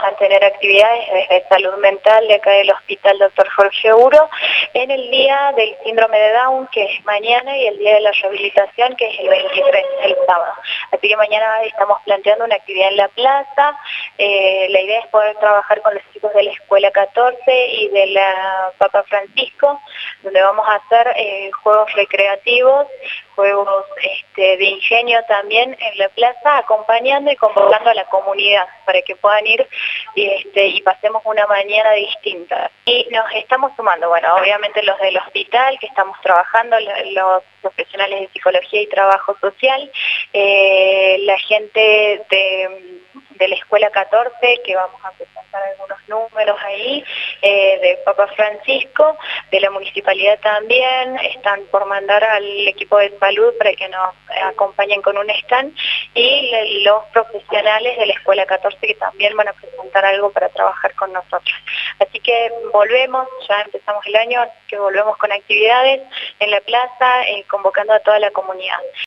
a tener actividades desde salud mental de acá del Hospital Dr. Jorge Uro en el día del síndrome de Down, que es mañana, y el día de la rehabilitación, que es el 23, el sábado. Así que mañana estamos planteando una actividad en la plaza. La idea es poder trabajar con los chicos de la Escuela 14 y de la Papa Francisco, donde vamos a hacer juegos recreativos, juegos de ingenio también en la plaza, acompañando y convocando a la comunidad para que puedan ir y pasemos una mañana distinta. Y nos estamos sumando, bueno, obviamente los del hospital, que estamos trabajando, los profesionales de psicología y trabajo social, la gente de la Escuela 14, que vamos a presentar algunos números ahí, de Papa Francisco, de la municipalidad también, están por mandar al equipo de salud para que nos acompañen con un stand, y los profesionales de la Escuela 14 que también van a presentar algo para trabajar con nosotros. Así que volvemos, ya empezamos el año, así que volvemos con actividades en la plaza, convocando a toda la comunidad.